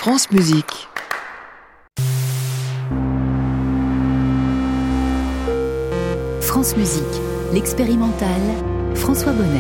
France Musique. France Musique, l'expérimental, François Bonnet.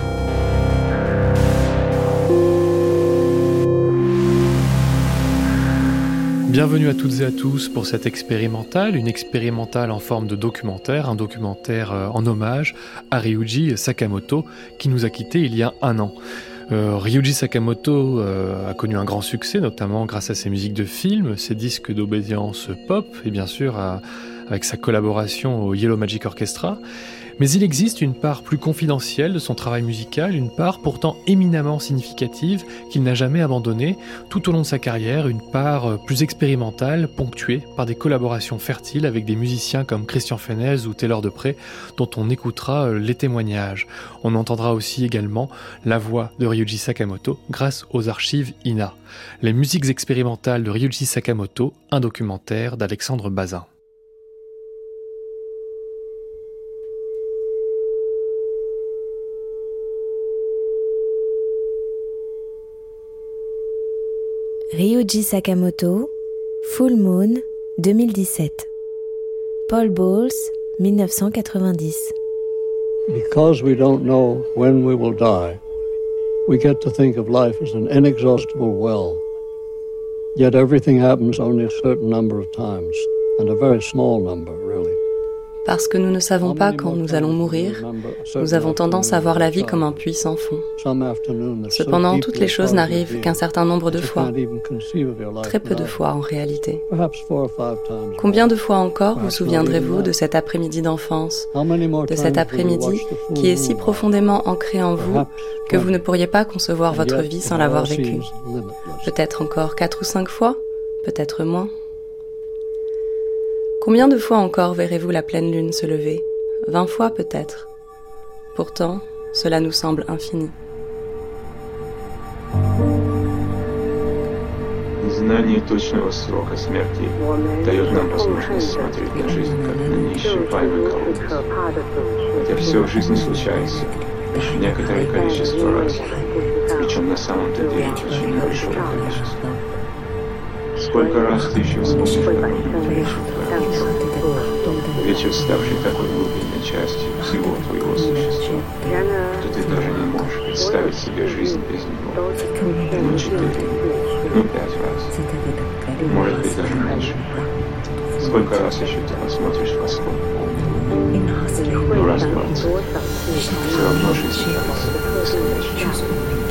Bienvenue à toutes et à tous pour cette expérimentale, une expérimentale en forme de documentaire, un documentaire en hommage à Ryuji Sakamoto qui nous a quittés il y a un an. Ryuji Sakamoto a connu un grand succès, notamment grâce à ses musiques de films, ses disques d'obédience pop et bien sûr avec sa collaboration au Yellow Magic Orchestra. Mais il existe une part plus confidentielle de son travail musical, une part pourtant éminemment significative qu'il n'a jamais abandonnée tout au long de sa carrière, une part plus expérimentale, ponctuée par des collaborations fertiles avec des musiciens comme Christian Fennesz ou Taylor Depré, dont on écoutera les témoignages. On entendra aussi également la voix de Ryuji Sakamoto grâce aux archives INA. Les musiques expérimentales de Ryuji Sakamoto, un documentaire d'Alexandre Bazin. Ryuji Sakamoto, Full Moon, 2017. Paul Bowles, 1990. Because we don't know when we will die, we get to think of life as an inexhaustible well. Yet everything happens only a certain number of times, and a very small number, really. Parce que nous ne savons pas quand nous allons mourir, nous avons tendance à voir la vie comme un puits sans fond. Cependant, toutes les choses n'arrivent qu'un certain nombre de fois. Très peu de fois en réalité. Combien de fois encore vous souviendrez-vous de cet après-midi d'enfance, de cet après-midi qui est si profondément ancré en vous que vous ne pourriez pas concevoir votre vie sans l'avoir vécu? Peut-être encore 4 ou 5 fois, peut-être moins. Combien de fois encore verrez-vous la pleine lune se lever? 20 fois peut-être. Pourtant, cela nous semble infini. Знание точного срока смерти дает нам возможность смотреть на жизнь как на неисчерпаемый колодец. Хотя все в жизни случается некоторое количество раз, причем на самом-то деле очень небольшое количество. Сколько раз ты еще вспомнишь вечер, ставший такой глубинной частью всего твоего существа, что ты даже не можешь представить себе жизнь без него. 4, 5 раз, может быть даже меньше. Сколько раз еще ты посмотришь в восход? Раз 20. Все равно жизнь кажется бесконечной.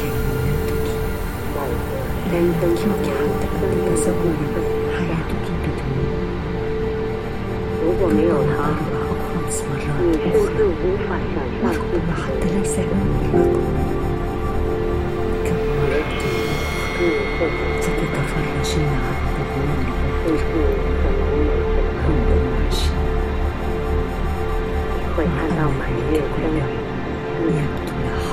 如果没有他，你甚至无法想象自己的人生。结局是甚至可能有这么会看到满月升起，也许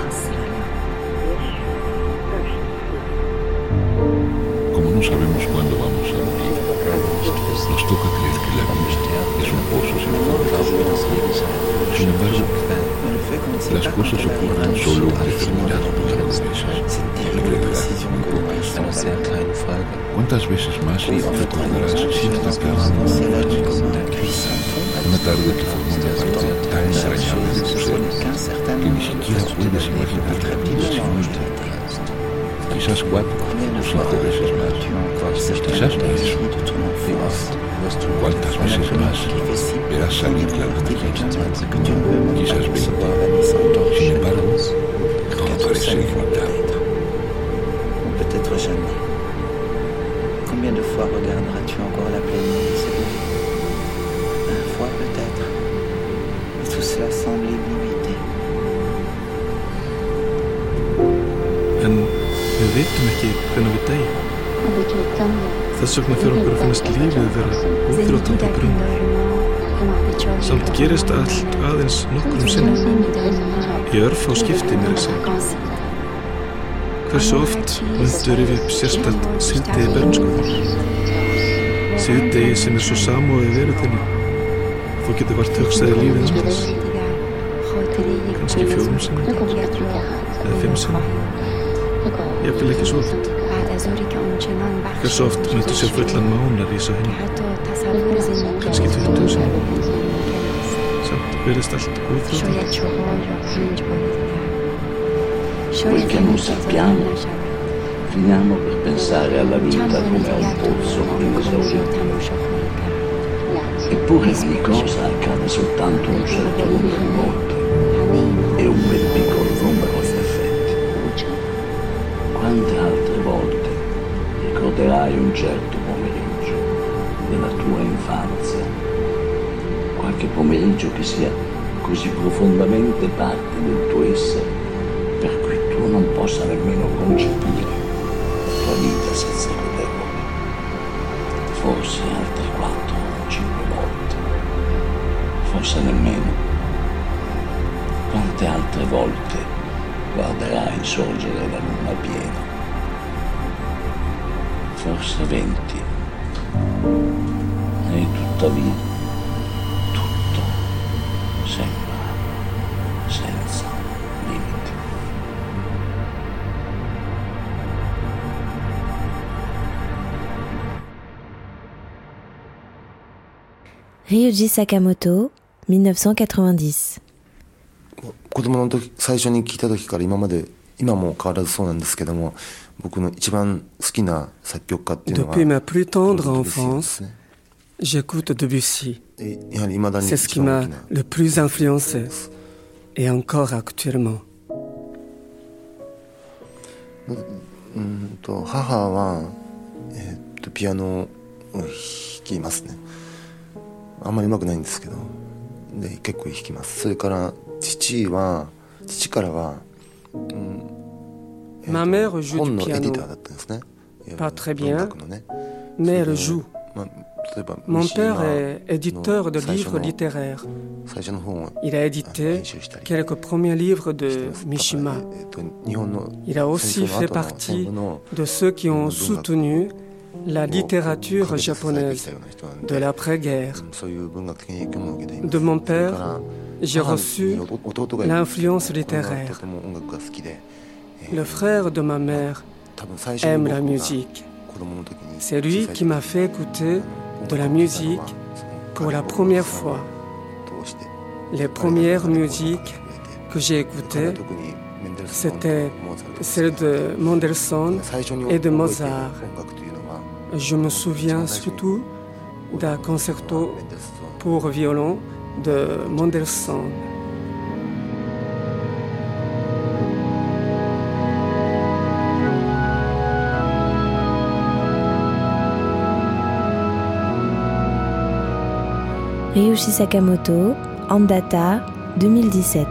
Como no sabemos cuándo vamos a morir, nos toca creer que la vida es un pozo sin fondo. Sin embargo, las cosas ocurren solo un determinado número de veces. En realidad, muy pocas. ¿Cuántas veces más recordarás cierta tarde mágica? Una tarde que formó una parte tan entrañable de tu ser que ni siquiera puedes imaginar la vida sin ella. Quizás 4 o 5 veces más, quizás más. ¿Cuántas veces más verás salir la luna llena? Quizás 20. Sin embargo, todo parece ilimitado. Ou peut-être jamais. Combien de fois regarderas-tu encore la pleine lune se lever? 1 fois peut-être. Et tout cela semble illimité. Við vitum ekki hvernig við deyjum. Þess vegna fyrir okkur að finnast lífið vera útdrátandi og brunn. Samt gerist allt aðeins nokkrum sinnum. Í örfá skipti mér að segja. Hversu oft myndu rifja upp sérstætt síðdegi bernsku? Síðdegi sem svo samofið veröðinni. Þú getur vart hugsaði lífið þess. Kannski 4 sinnum. Eða 5 sinnum. Ég vil ekki svo oft. Hversu oft myndu sjá fullan mána rísa henni? Kannski 20 sinnum. Samt virðist allt óþrjóðandi. Quel che non sappiamo, finiamo per pensare alla vita come a un pozzo inesaurito. Eppure ogni cosa accade soltanto un certo numero di volte e un ben piccolo numero di effetti. Quante altre volte ricorderai un certo pomeriggio della tua infanzia? Qualche pomeriggio che sia così profondamente parte del tuo essere per cui tu non possa nemmeno concepire la tua vita senza quell'epoca. Forse altre 4 o 5 volte, forse nemmeno. Quante altre volte guarderai sorgere la luna piena? Forse 20. E tuttavia tutto sembra senza limiti. Ryuji Sakamoto, 1990. 子供の時最初に聞いた時から今まで今も変わらずそうなんですけども僕の一番好きな作曲家っていうのが Depuis ma plus tendre enfance, j'écoute Debussy. C'est ce qui m'a le plus influencé, et encore actuellement. 母は、ピアノを弾きますね。あんまり上手くないんですけどで結構弾きます。それから父からは、 Ma mère joue 本 du のエディ piano, ターだったんですね。 pas très 文 bien, 学のね。 mais elle joue. 例えば Mon 三島 père est éditeur de の最初 livres の littéraires. 最初の本を Il a édité 編集したり quelques premiers livres して de ます。 Mishima. 日本の Il a 戦 aussi 争の fait 後の戦 partie 後の de ceux qui ont soutenu la littérature を支えてき japonaise たような人なん de で l'après-guerre. そういう文学的な影響も受けています。 De mon それ père, から j'ai 母 reçu に弟がいる l'influence と littéraire. ても音楽が好きで、 Le frère de ma mère 多分最初に aime 僕 la が musique. 子供の時に C'est lui qui m'a fait écouter de la musique pour la première fois. Les premières musiques que j'ai écoutées, c'était celles de Mendelssohn et de Mozart. Je me souviens surtout d'un concerto pour violon de Mendelssohn. Ryuji Sakamoto, Andata, 2017.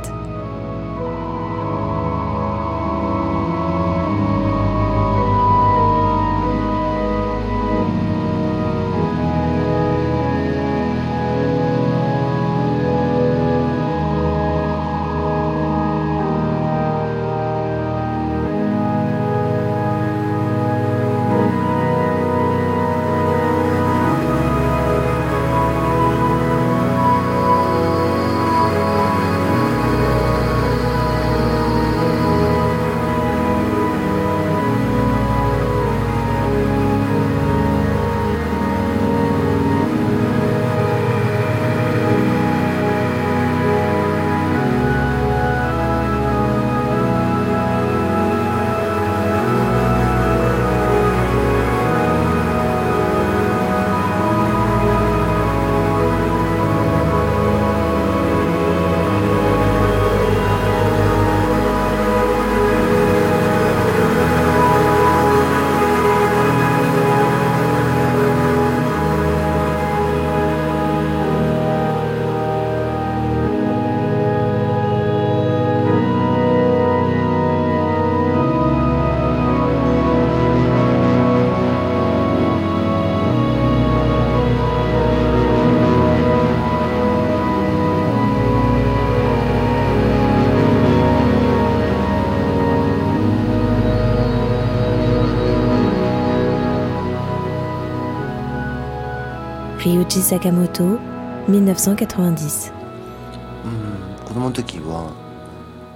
Ryuji Sakamoto, 1990. 子供の時は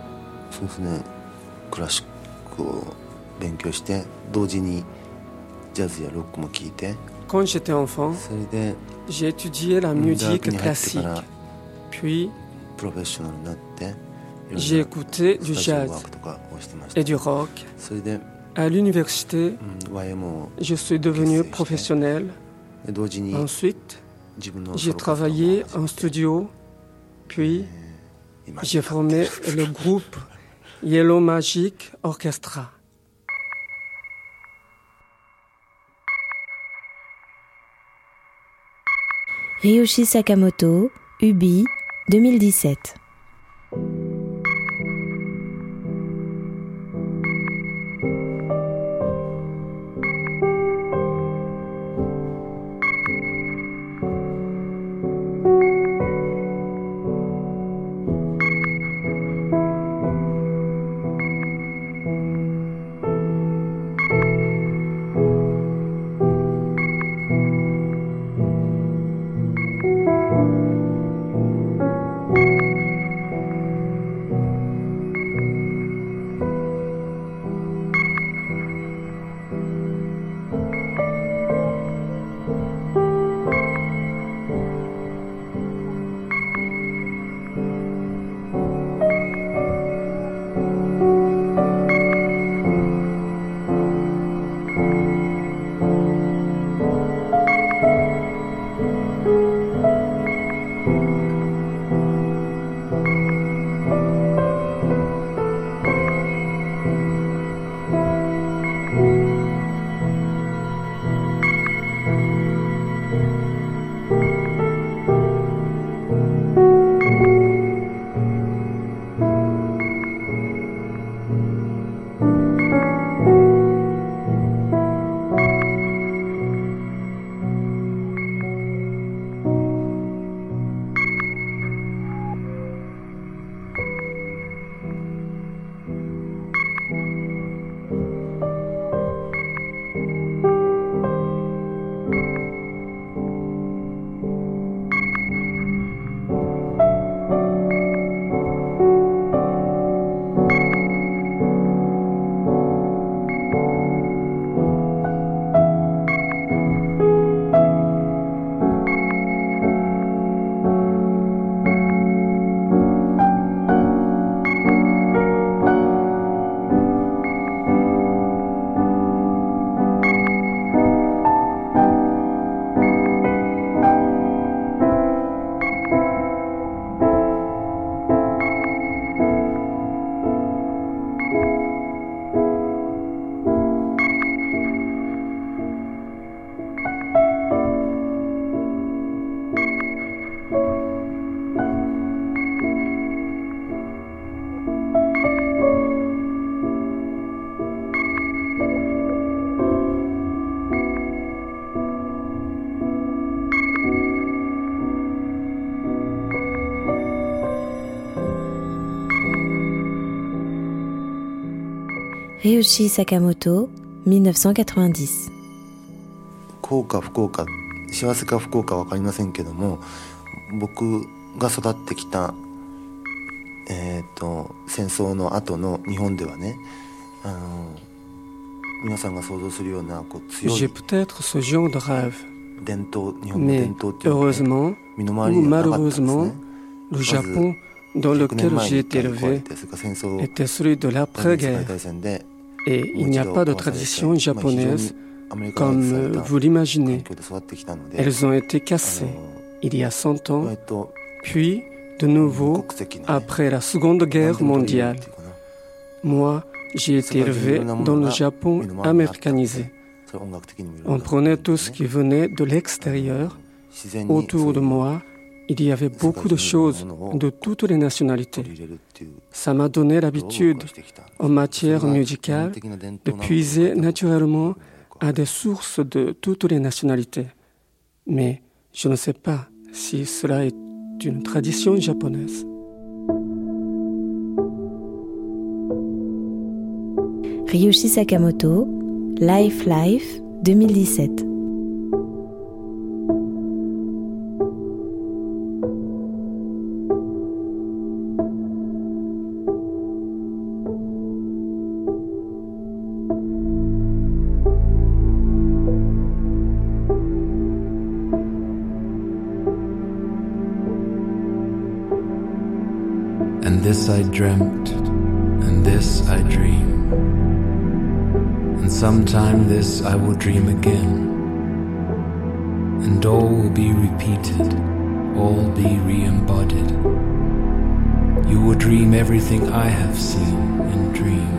そうですねクラシックを勉強して同時に Quand j'étais enfant, j'ai étudié la musique classique. Puis, j'ai écouté du jazz et du rock. À l'université, je suis devenu professionnel. Ensuite, j'ai travaillé en studio. Puis, j'ai formé le groupe Yellow Magic Orchestra. Ryuichi Sakamoto, Ubi, 2017. Ryuichi Sakamoto, 1990. 幸か不幸か、幸せか不幸か分かりませんけども、僕が育ってきた、戦争の後の日本ではね、皆さんが想像するようなこう強い J'ai peut-être ce genre de rêve. 伝統、日本の伝統っていうのは、ね、 heureusement 身の回り ou にはなかったんですね。 malheureusement, le Japon dans lequel j'ai été élevé était celui de l'après-guerre. Et il n'y a pas de tradition japonaise comme vous l'imaginez. Elles ont été cassées il y a 100 ans, puis de nouveau après la Seconde Guerre mondiale. Moi, j'ai été élevé dans le Japon américanisé. On prenait tout ce qui venait de l'extérieur. Autour de moi, il y avait beaucoup de choses de toutes les nationalités. Ça m'a donné l'habitude, en matière musicale, de puiser naturellement à des sources de toutes les nationalités. Mais je ne sais pas si cela est une tradition japonaise. Ryuichi Sakamoto, Life, 2017. this I dreamt, and this I dream, and sometime this I will dream again, and all will be repeated, all be re-embodied. You will dream everything I have seen in dream.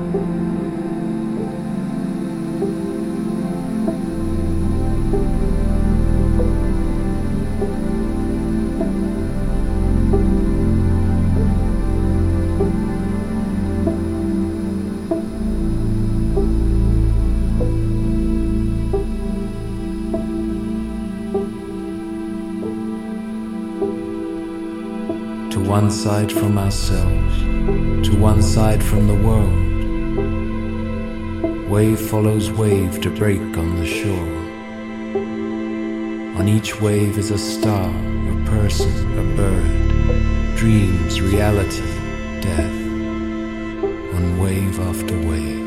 One side from ourselves, to one side from the world. Wave follows wave to break on the shore. On each wave is a star, a person, a bird. Dreams, reality, death. On wave after wave.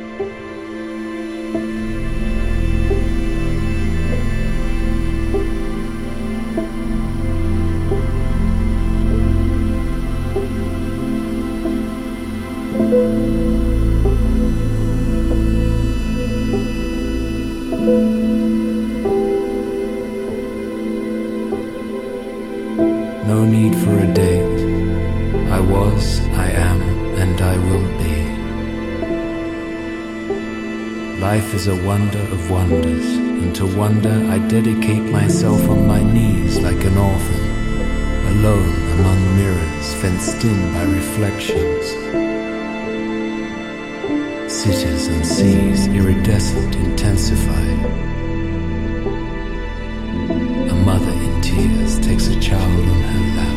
No need for a date. I was, I am, and I will be. Life is a wonder of wonders, and to wonder I dedicate myself on my knees like an orphan, alone among mirrors fenced in by reflections. Cities and seas iridescent intensify. A mother in tears takes a child on her lap.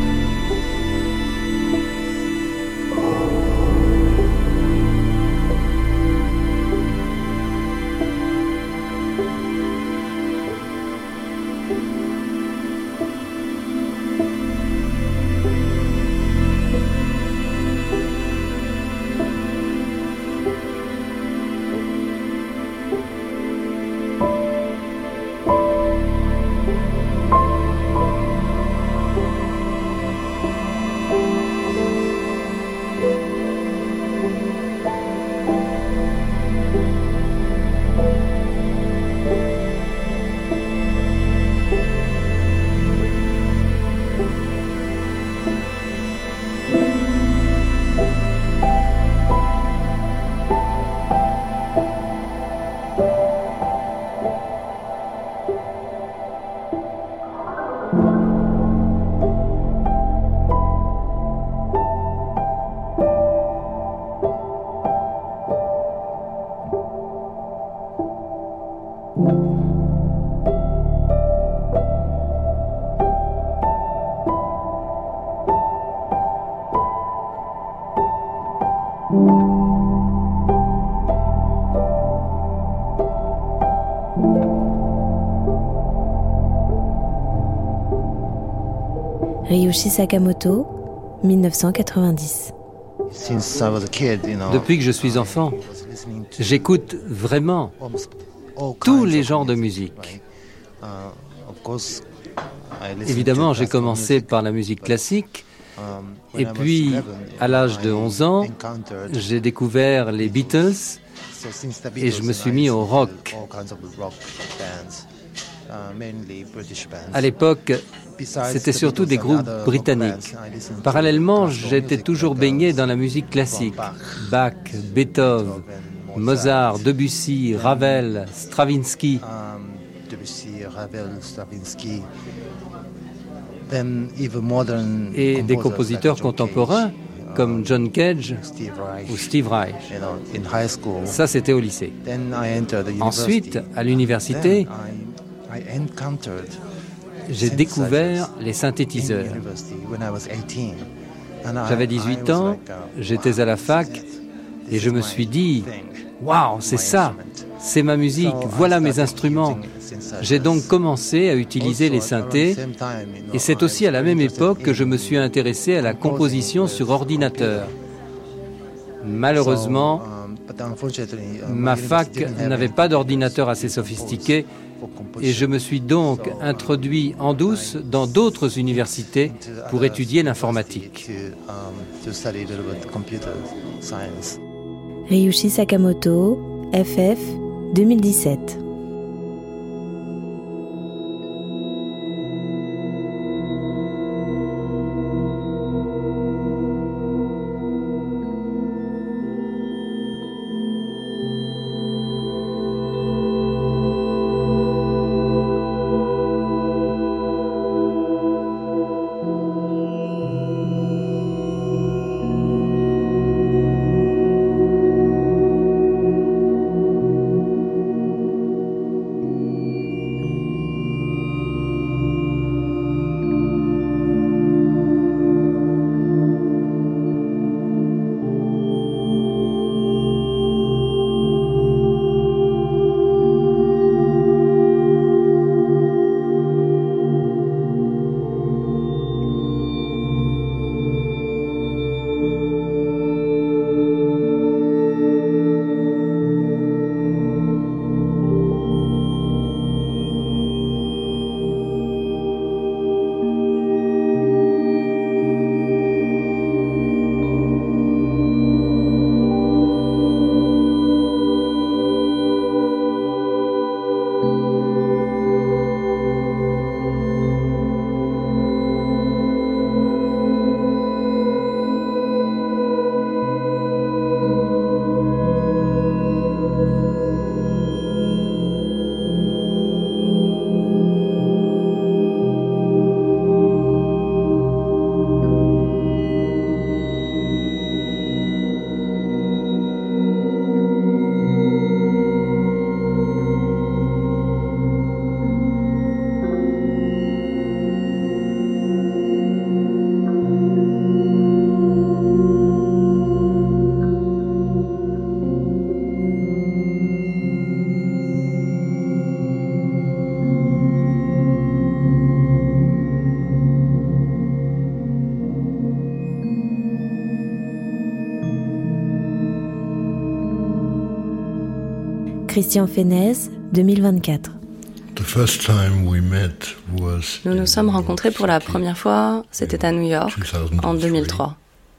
Ryuichi Sakamoto, 1990. Depuis que je suis enfant, j'écoute vraiment tous les genres de musique. Évidemment, j'ai commencé par la musique classique, et puis à l'âge de 11 ans, j'ai découvert les Beatles et je me suis mis au rock. À l'époque, c'était surtout des groupes britanniques. Parallèlement, j'étais toujours baigné dans la musique classique. Bach, Beethoven, Mozart, Debussy, Ravel, Stravinsky. Et des compositeurs contemporains comme John Cage ou Steve Reich. Ça, c'était au lycée. Ensuite, à l'université, j'ai découvert les synthétiseurs. J'avais 18 ans, j'étais à la fac et je me suis dit « Waouh, c'est ça, c'est ma musique, voilà mes instruments ». J'ai donc commencé à utiliser les synthés et c'est aussi à la même époque que je me suis intéressé à la composition sur ordinateur. Malheureusement, Ma fac n'avait pas d'ordinateur assez sophistiqué et je me suis donc introduit en douce dans d'autres universités pour étudier l'informatique. Ryuichi Sakamoto, FF, 2017. Christian Fenez, 2024. Nous nous sommes rencontrés pour la première fois, c'était à New York, en 2003.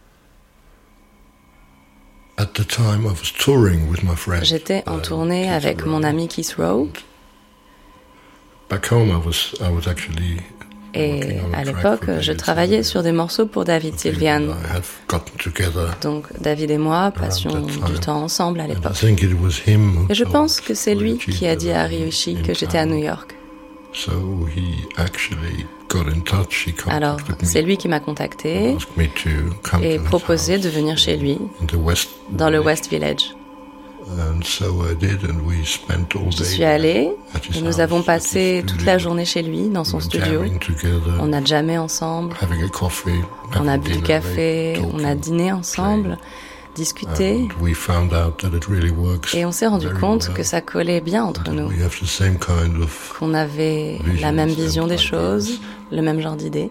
J'étais en tournée avec mon ami Keith Rowe. Et à l'époque, je travaillais sur des morceaux pour David Sylvian. Donc David et moi passions du temps ensemble à l'époque. Et je pense que c'est lui qui a dit à Ryuichi que j'étais à New York. Alors, c'est lui qui m'a contacté et proposé de venir chez lui, dans le West Village. J'y suis allée et nous avons passé toute la journée chez lui, dans son studio. On a jammé ensemble, on a bu du café, on a dîné ensemble, discuté. Et on s'est rendu compte que ça collait bien entre nous, qu'on avait la même vision des choses, le même genre d'idées.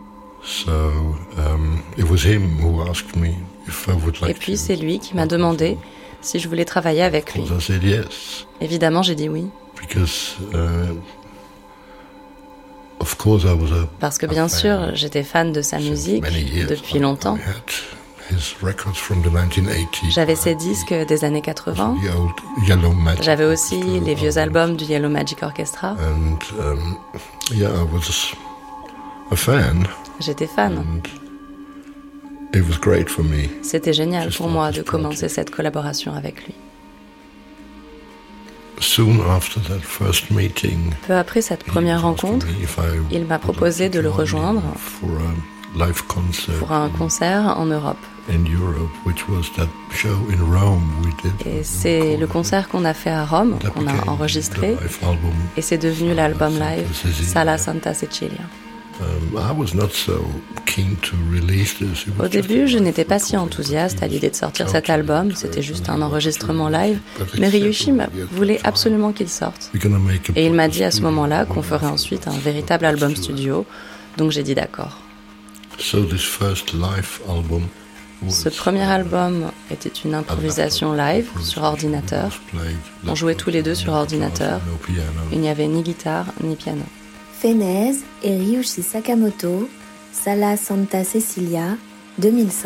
Et puis c'est lui qui m'a demandé si je voulais travailler avec lui. Évidemment, j'ai dit oui. Parce que bien sûr, j'étais fan de sa musique depuis longtemps. J'avais ses disques des années 80. J'avais aussi les vieux albums du Yellow Magic Orchestra. J'étais fan. C'était génial pour moi de commencer cette collaboration avec lui. Peu après cette première rencontre, il m'a proposé de le rejoindre pour un concert en Europe. Et c'est le concert qu'on a fait à Rome, qu'on a enregistré, et c'est devenu l'album live Sala Santa Cecilia. Au début, je n'étais pas si enthousiaste à l'idée de sortir cet album, c'était juste un enregistrement live, mais Ryuichi voulait absolument qu'il sorte. Et il m'a dit à ce moment-là qu'on ferait ensuite un véritable album studio, donc j'ai dit d'accord. Ce premier album était une improvisation live sur ordinateur. On jouait tous les deux sur ordinateur. Il n'y avait ni guitare ni piano. Fenez et Ryuichi Sakamoto, Sala Santa Cecilia, 2005.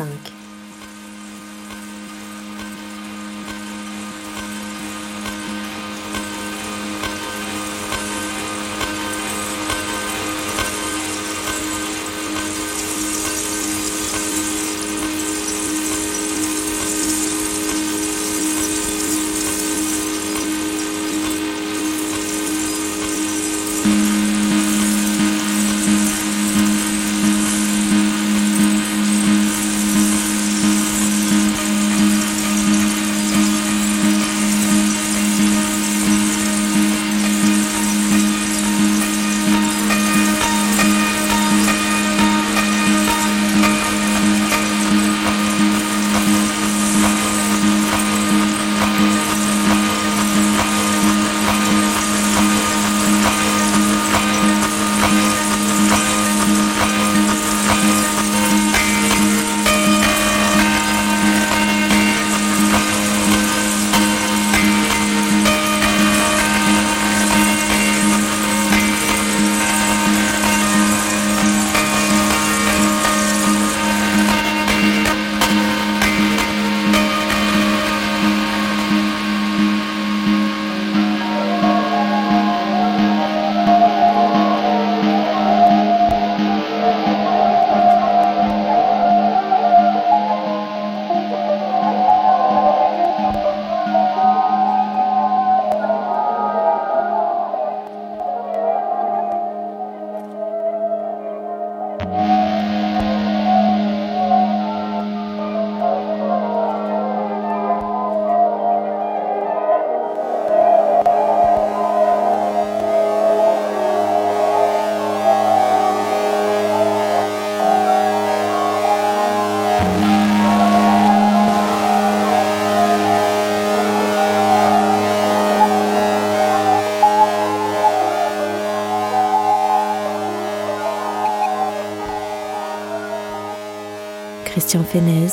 Christian Fenez.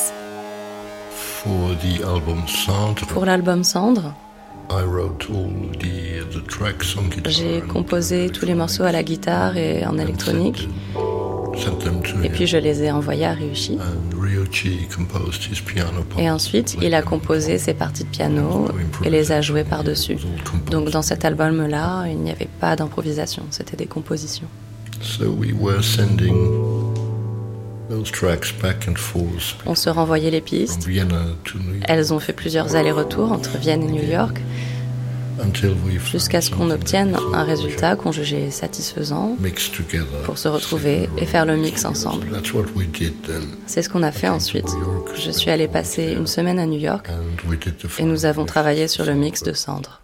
Pour l'album Cendre, j'ai composé tous les morceaux à la guitare et en électronique. Et puis je les ai envoyés à Ryuichi. Et ensuite, il a composé ses parties de piano et les a jouées par-dessus. Donc dans cet album-là, il n'y avait pas d'improvisation, c'était des compositions. On se renvoyait les pistes. Elles ont fait plusieurs allers-retours entre Vienne et New York, jusqu'à ce qu'on obtienne un résultat qu'on jugeait satisfaisant pour se retrouver et faire le mix ensemble. C'est ce qu'on a fait ensuite. Je suis allée passer une semaine à New York et nous avons travaillé sur le mix de Cendre.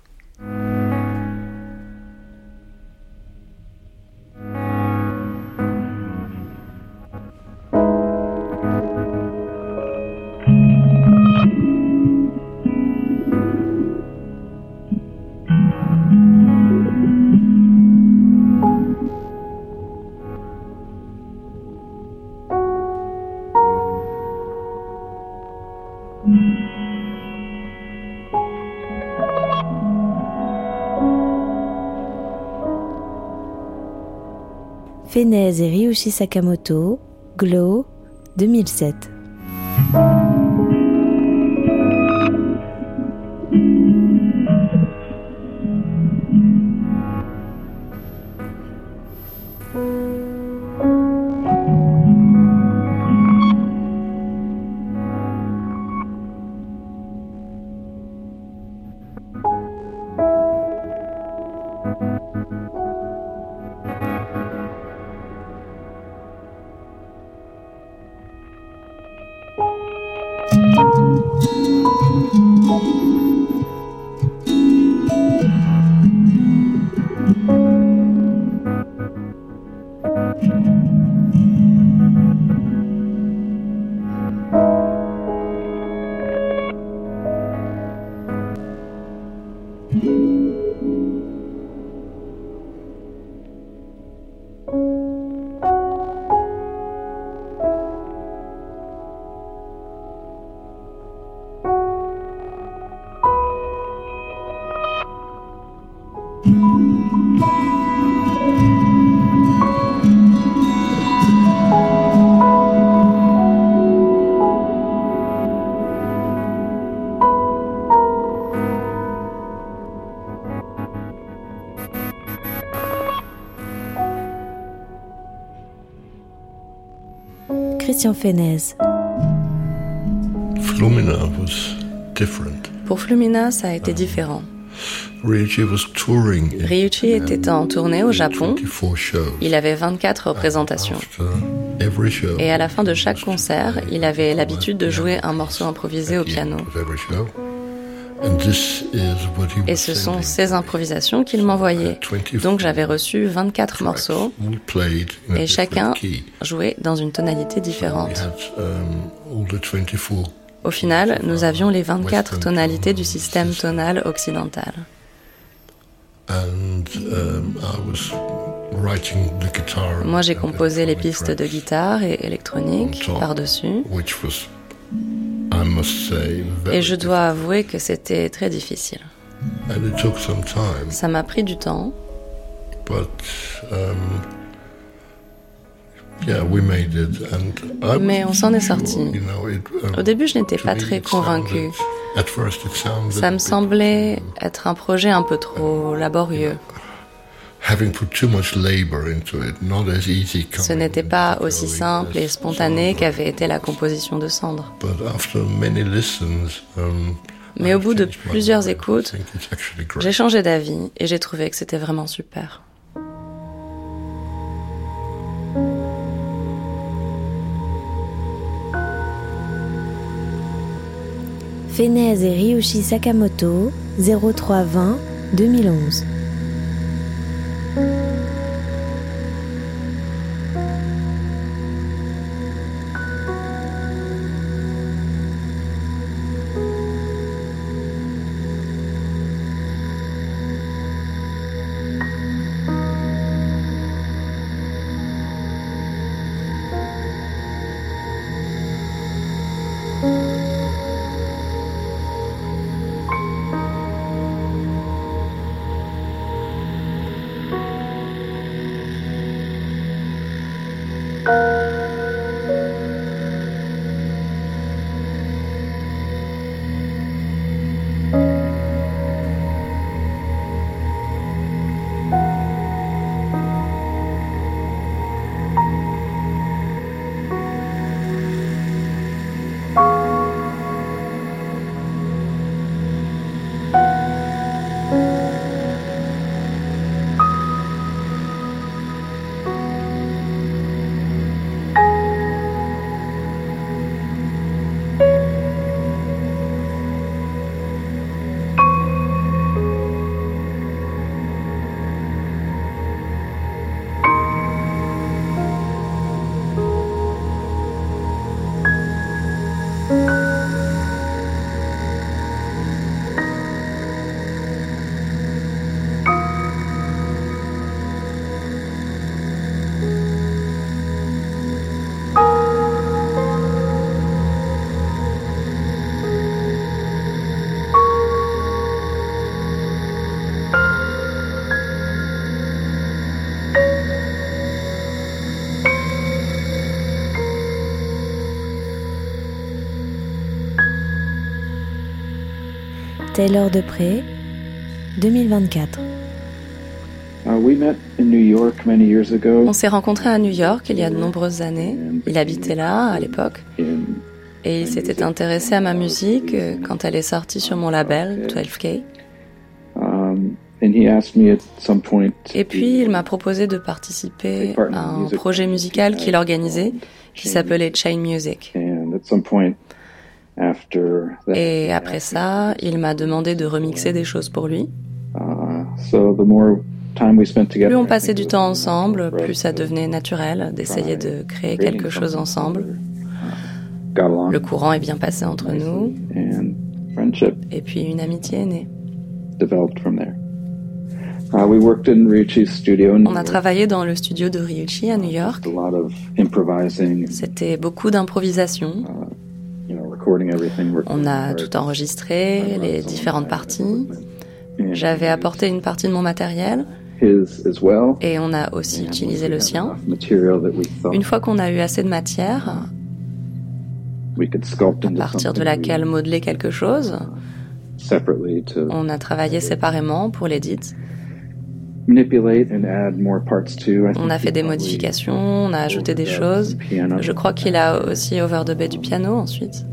Fenez et Ryuichi Sakamoto, Glow, 2007. Christian Fenez. Flumina was different. Pour Flumina, ça a été différent. Ryuichi était en tournée au Japon. Il avait 24 représentations. Et à la fin de chaque concert, il avait l'habitude de jouer un morceau improvisé au piano. Et ce sont ces improvisations qu'il m'envoyait. Donc j'avais reçu 24 morceaux et chacun jouait dans une tonalité différente. Au final, nous avions les 24 tonalités du système tonal occidental. Moi, j'ai composé les pistes de guitare et électronique par-dessus. Et je dois avouer que c'était très difficile. Ça m'a pris du temps. Mais on s'en est sorti. Au début, je n'étais pas très convaincue. Ça me semblait être un projet un peu trop laborieux. Ce n'était pas aussi simple et spontané qu'avait été la composition de Cendre. Mais au bout de plusieurs écoutes, j'ai changé d'avis et j'ai trouvé que c'était vraiment super. Fenez et Ryuichi Sakamoto, 0320 2011. Taylor Depré, 2024. On s'est rencontrés à New York il y a de nombreuses années. Il habitait là à l'époque. Et il s'était intéressé à ma musique quand elle est sortie sur mon label, 12K. Et puis il m'a proposé de participer à un projet musical qu'il organisait, qui s'appelait Chain Music. Et après ça, il m'a demandé de remixer des choses pour lui. Plus on passait du temps ensemble, plus ça devenait naturel d'essayer de créer quelque chose ensemble. Le courant est bien passé entre nous. Et puis une amitié est née. On a travaillé dans le studio de Ryuichi à New York. C'était beaucoup d'improvisation. On a tout enregistré, les différentes parties. J'avais apporté une partie de mon matériel Et on a aussi utilisé le sien. Une fois qu'on a eu assez de matière, à partir de laquelle modeler quelque chose, on a travaillé séparément pour l'édit. On a fait des modifications, on a ajouté des choses. Je crois qu'il a aussi overdubbé du piano ensuite.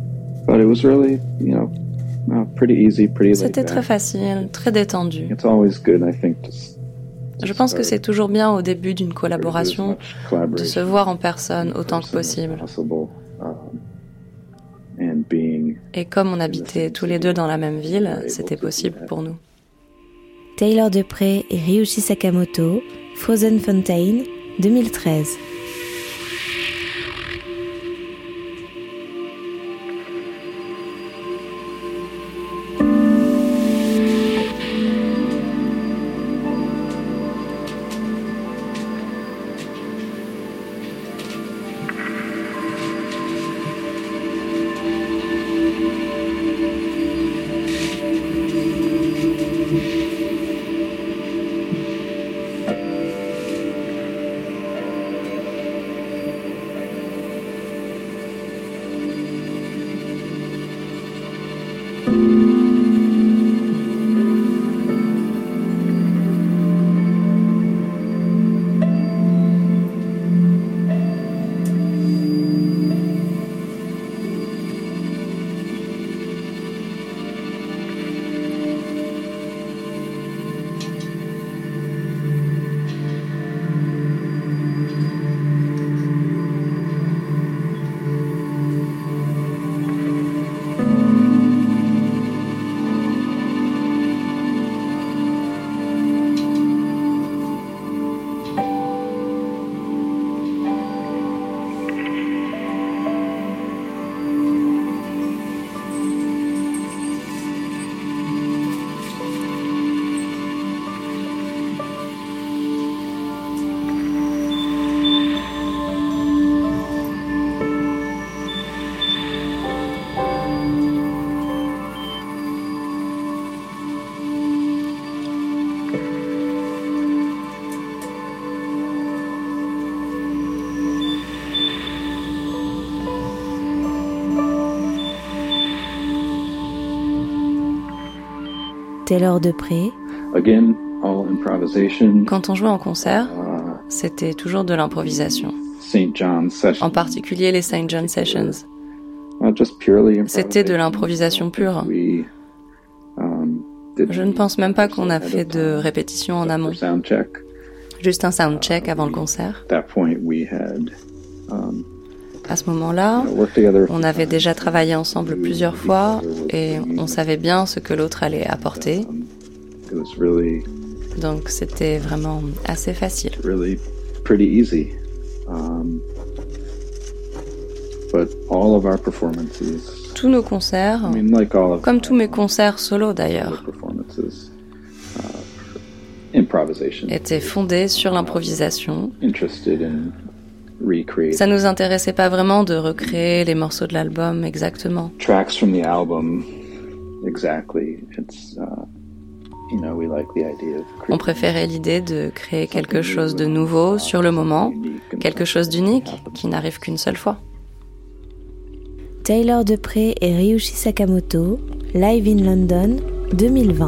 C'était très facile, très détendu. Je pense que c'est toujours bien au début d'une collaboration de se voir en personne autant que possible. Et comme on habitait tous les deux dans la même ville, c'était possible pour nous. Taylor Depré et Ryuichi Sakamoto, Frozen Fountain, 2013. Taylor Depré. Quand on jouait en concert, c'était toujours de l'improvisation. En particulier les St. John Sessions. C'était de l'improvisation pure. Je ne pense même pas qu'on a fait de répétition en amont. Juste un soundcheck avant le concert. À ce moment-là, on avait déjà travaillé ensemble plusieurs fois et on savait bien ce que l'autre allait apporter. Donc c'était vraiment assez facile. Tous nos concerts, comme tous mes concerts solo d'ailleurs, étaient fondés sur l'improvisation. Ça nous intéressait pas vraiment de recréer les morceaux de l'album exactement. On préférait l'idée de créer quelque chose de nouveau sur le moment, quelque chose d'unique qui n'arrive qu'une seule fois. Taylor Depré et Ryuichi Sakamoto, Live in London, 2020.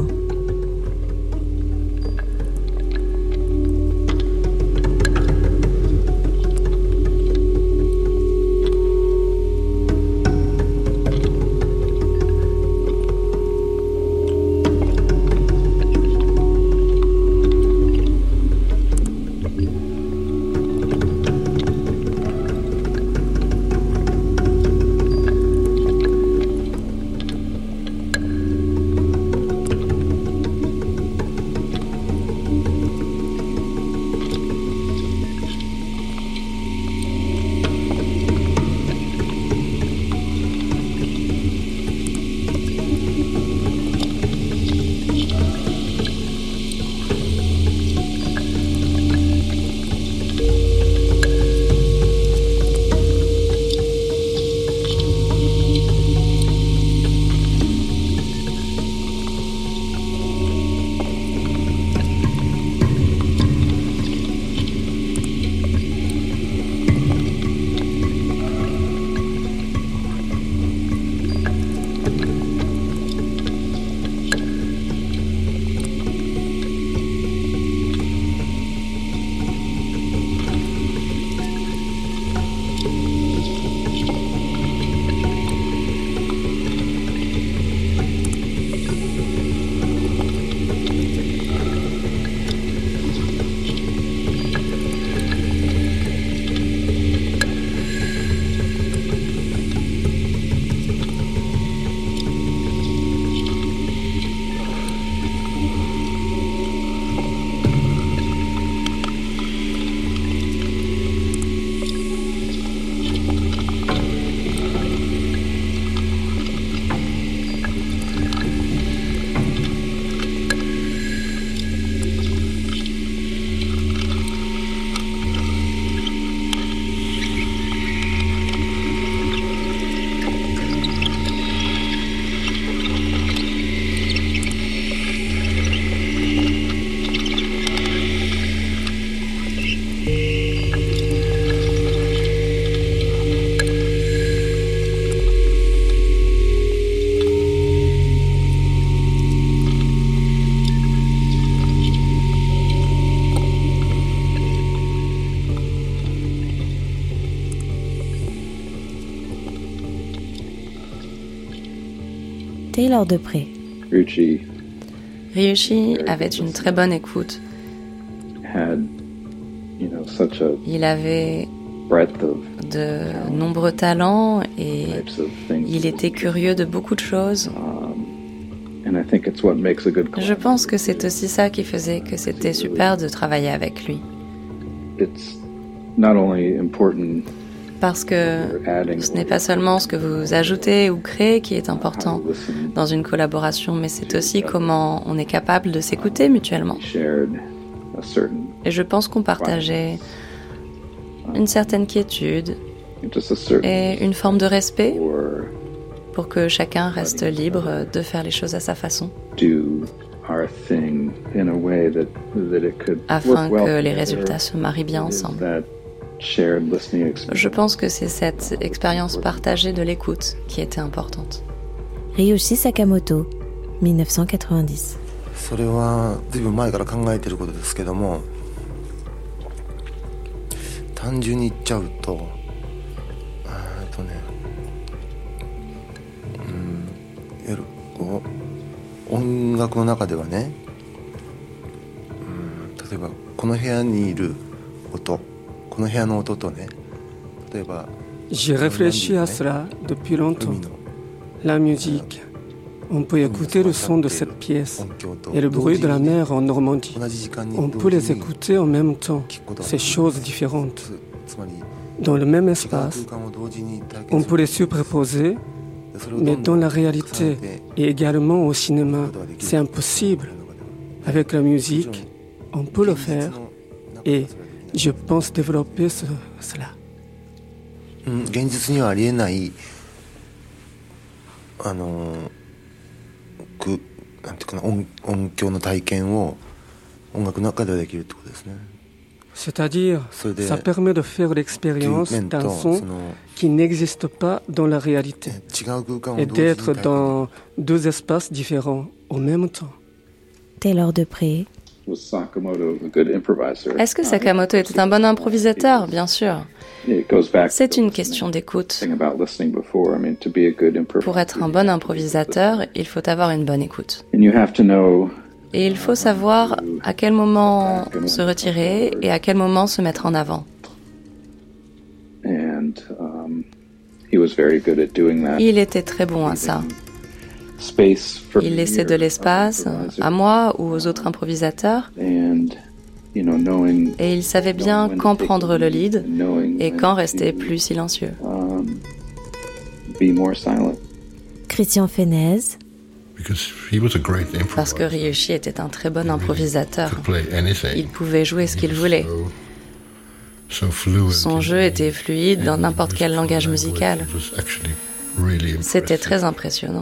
Taylor Depré. Ryuichi avait une très bonne écoute. Il avait de nombreux talents et il était curieux de beaucoup de choses. Je pense que c'est aussi ça qui faisait que c'était super de travailler avec lui. Parce que ce n'est pas seulement ce que vous ajoutez ou créez qui est important dans une collaboration, mais c'est aussi comment on est capable de s'écouter mutuellement. Et je pense qu'on partageait une certaine quiétude et une forme de respect pour que chacun reste libre de faire les choses à sa façon, afin que les résultats se marient bien ensemble. Je pense que c'est cette expérience partagée de l'écoute qui était importante. Ryuichi Sakamoto, 1990. それは随分前から考えていることですけども、単純に言っちゃうと、いわゆるこう音楽の中ではね、例えばこの部屋にいる音、この部屋の音とね、例えば J'ai réfléchi à cela depuis longtemps. La musique. On peut écouter le son de cette pièce et le bruit de la mer en Normandie. On peut les écouter en même temps, ces choses différentes. Dans le même espace, on peut les superposer, mais dans la réalité et également au cinéma, c'est impossible. Avec la musique, on peut le faire et je pense développer cela. 現実にはありえないなんていうかな、音響の体験を音楽の中ではできるってことですね。 C'est-à-dire, ça permet de faire l'expérience d'un son qui n'existe pas dans la réalité et d'être dans deux espaces différents en même temps. Taylor Depré. Est-ce que Sakamoto était un bon improvisateur? Bien sûr. C'est une question d'écoute. Pour être un bon improvisateur, il faut avoir une bonne écoute. Et il faut savoir à quel moment se retirer et à quel moment se mettre en avant. Il était très bon à ça. Il laissait de l'espace à moi ou aux autres improvisateurs. Et il savait bien quand prendre le lead et quand rester plus silencieux. Christian Fenez. Parce que Ryuichi était un très bon improvisateur. Il pouvait jouer ce qu'il voulait. Son jeu était fluide dans n'importe quel langage musical. C'était très impressionnant.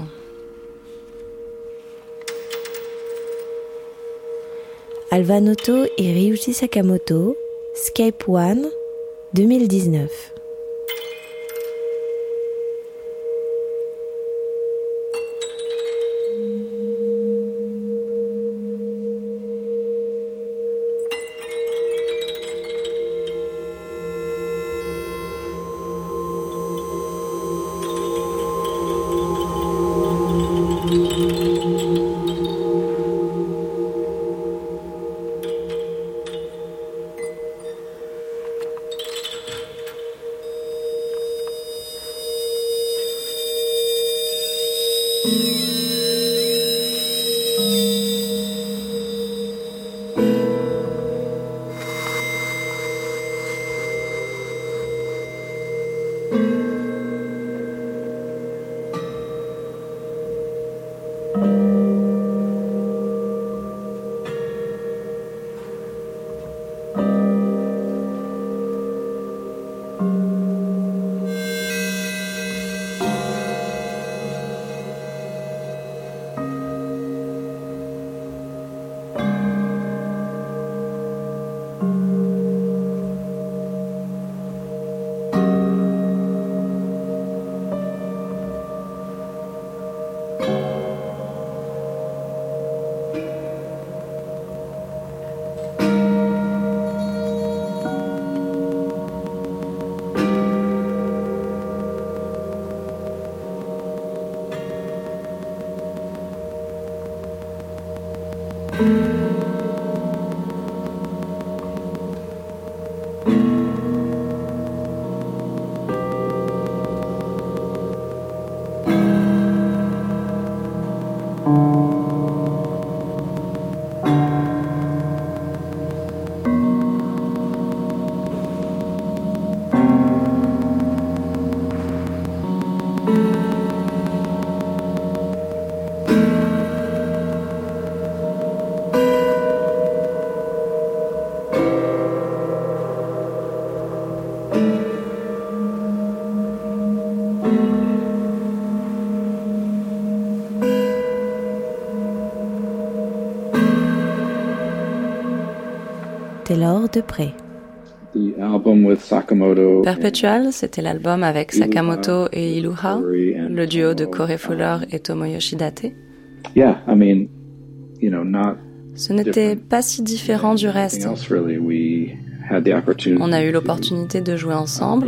Alva Noto et Ryuichi Sakamoto, Skype One, 2019. Taylor Dupré. Perpetual, c'était l'album avec Sakamoto et Iluha, le duo de Kore Fuller et Tomoyoshi Date. Ce n'était pas si différent du reste. On a eu l'opportunité de jouer ensemble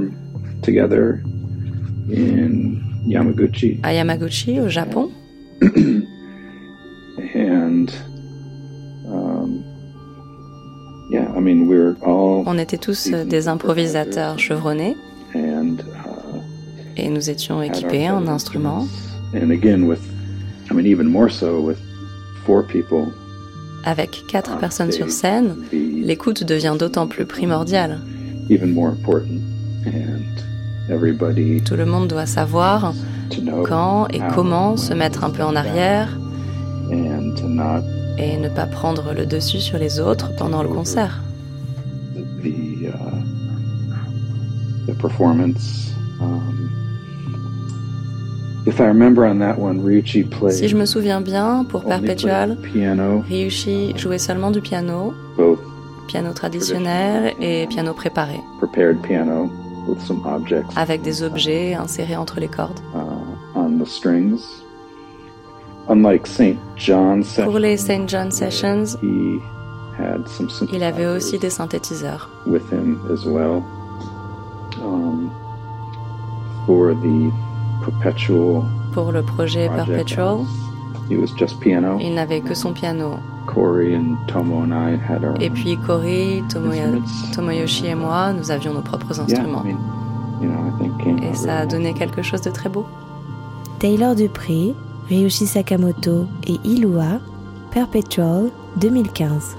à Yamaguchi, au Japon. On était tous des improvisateurs chevronnés et nous étions équipés en instruments. Avec 4 personnes sur scène, l'écoute devient d'autant plus primordiale. Tout le monde doit savoir quand et comment se mettre un peu en arrière et ne pas prendre le dessus sur les autres pendant le concert. Si je me souviens bien, pour Perpetual, Ryuichi jouait seulement du piano traditionnel et piano préparé, avec des objets insérés entre les cordes. Pour les St. John Sessions, il avait aussi des synthétiseurs. Pour le projet Perpetual, il n'avait que son piano. Et puis Cory, Tomoyoshi et moi, nous avions nos propres instruments. Et ça a donné quelque chose de très beau. Taylor Dupré, Ryuichi Sakamoto et Iluha, Perpetual 2015.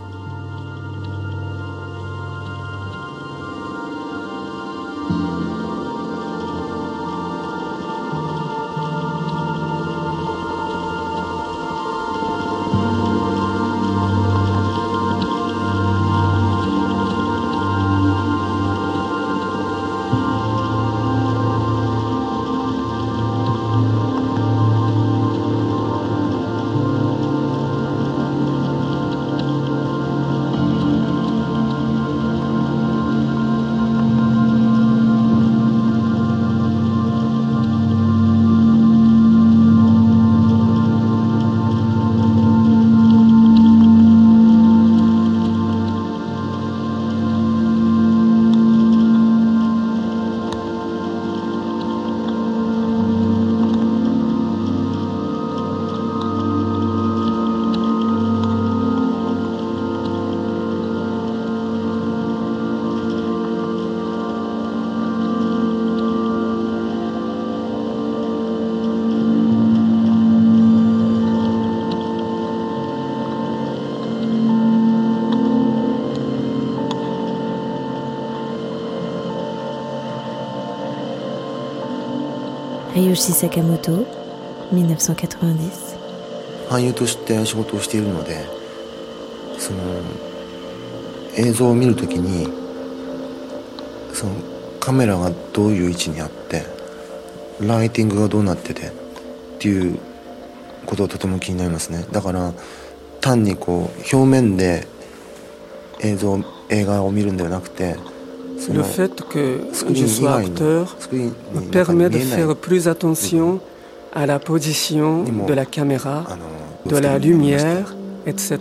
Ryuichi Sakamoto, 1990。 俳優として仕事をしているので、その映像を見るときに、そのカメラがどういう位置にあって、ライティングがどうなっててっていうことがとても気になりますね。だから単にこう表面で映画を見るんではなくて。 Le fait que je sois acteur me permet de faire plus attention à la position de la caméra, de la lumière, etc.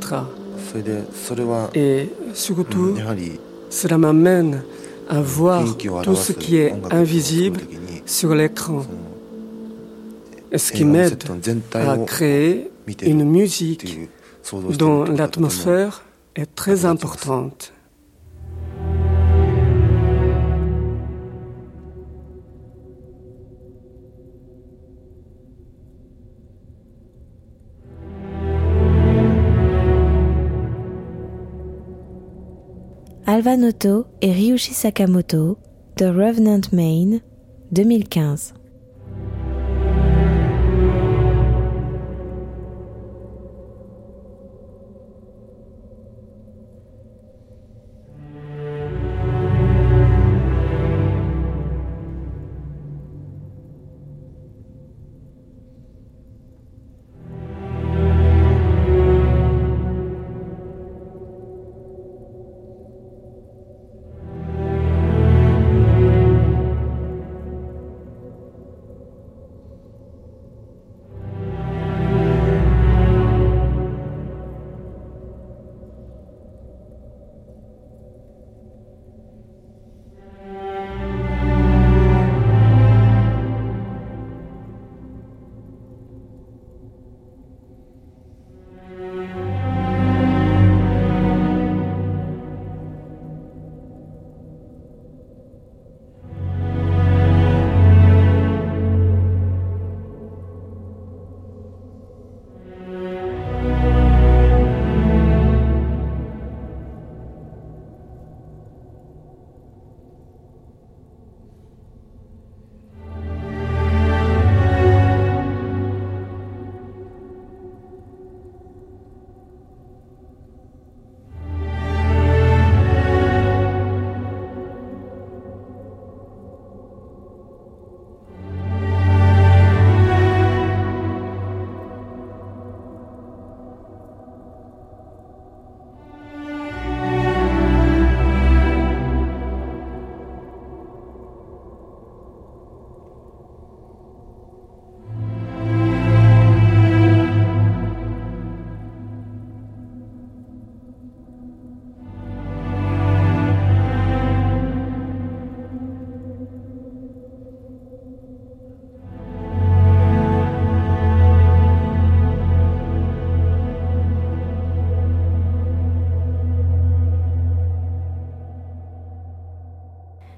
Et surtout, cela m'amène à voir tout ce qui est invisible sur l'écran, et ce qui m'aide à créer une musique dont l'atmosphère est très importante. Alva Noto et Ryuichi Sakamoto, The Revenant Main, 2015.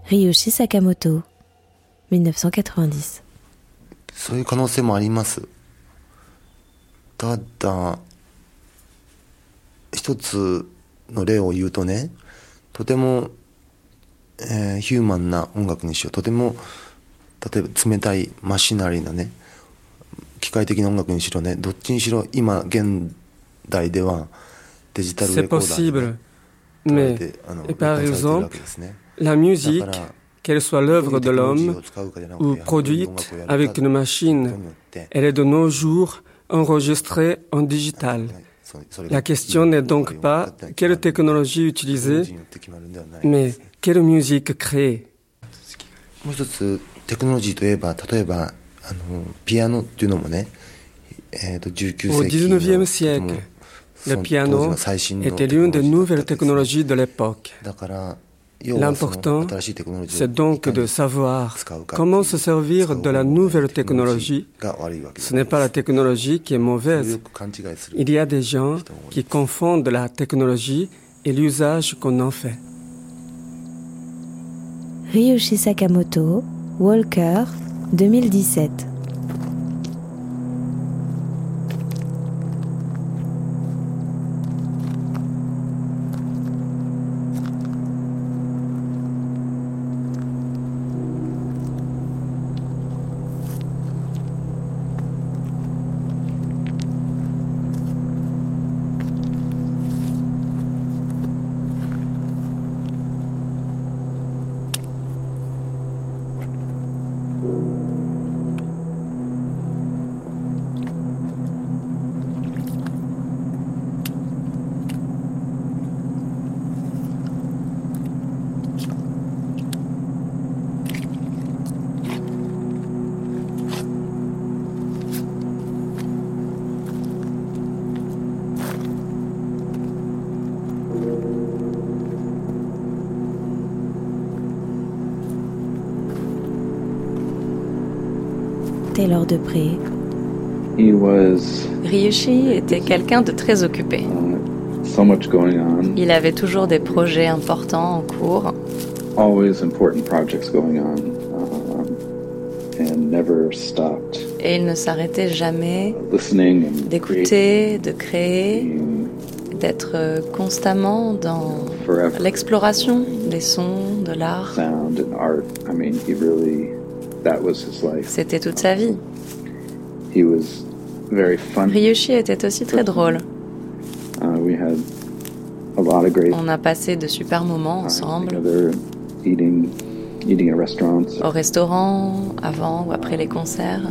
Ryuichi Sakamoto, 1990. そういう可能性もあります。ただ一つの例を言うとね、とても、ヒューマンな音楽にしよう、とても例えば冷たいマシナリーなね、機械的な音楽にしろね、どっちにしろ今現代ではデジタルレコーダーで、 Mais, et par exemple, la musique, qu'elle soit l'œuvre de l'homme ou produite avec une machine, elle est de nos jours enregistrée en digital. La question n'est donc pas quelle technologie utiliser, mais quelle musique créer. もう一つテクノロジーといえば、例えばピアノっていうのもね、19世紀の Au XIXe siècle, le piano était l'une des nouvelles technologies de l'époque. L'important, c'est donc de savoir comment se servir de la nouvelle technologie. Ce n'est pas la technologie qui est mauvaise. Il y a des gens qui confondent la technologie et l'usage qu'on en fait. Ryuichi Sakamoto, Walker, 2017. Taylor Depré. Ryuichi était quelqu'un de très occupé. Il avait toujours des projets importants en cours. Et il ne s'arrêtait jamais d'écouter, de créer, d'être constamment dans l'exploration des sons, de l'art. C'était toute sa vie. Ryuichi était aussi très drôle. On a passé de super moments ensemble, au restaurant, avant ou après les concerts.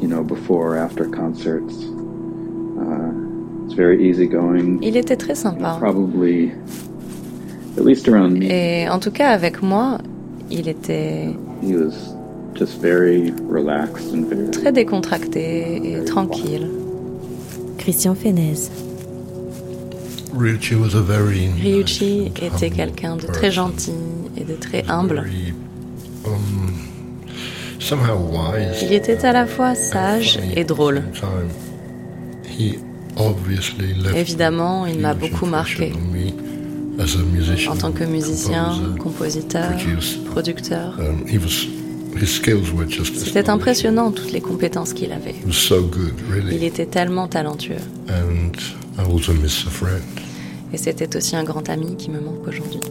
Il était très sympa. Et en tout cas, avec moi, il était très décontracté et tranquille. Christian Fenez. Ryuichi était quelqu'un de très gentil et de très humble. Il était à la fois sage et drôle. Évidemment, il m'a beaucoup marqué. En tant que musicien, compositeur, producteur. C'était impressionnant toutes les compétences qu'il avait. Il était tellement talentueux. Et c'était aussi un grand ami qui me manque aujourd'hui.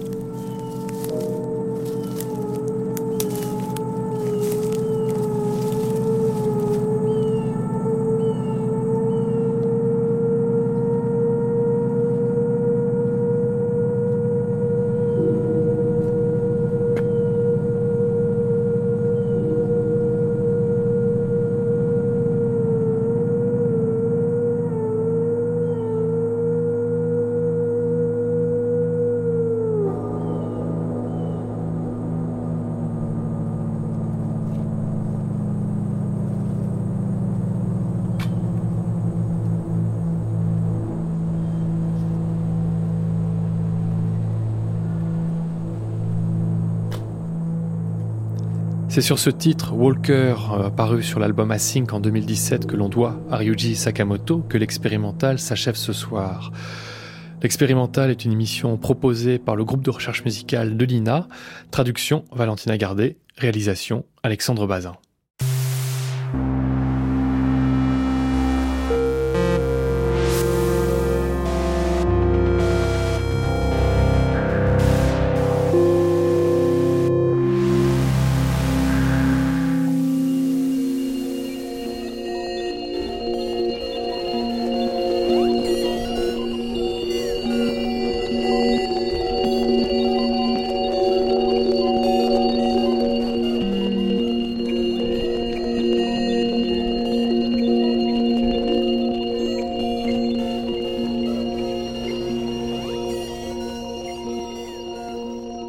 C'est sur ce titre, Walker, paru sur l'album Async en 2017, que l'on doit à Ryuichi Sakamoto que l'expérimental s'achève ce soir. L'Expérimental est une émission proposée par le groupe de recherche musicale de l'INA. Traduction, Valentina Gardet. Réalisation, Alexandre Bazin.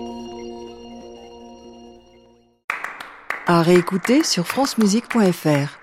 À réécouter sur francemusique.fr.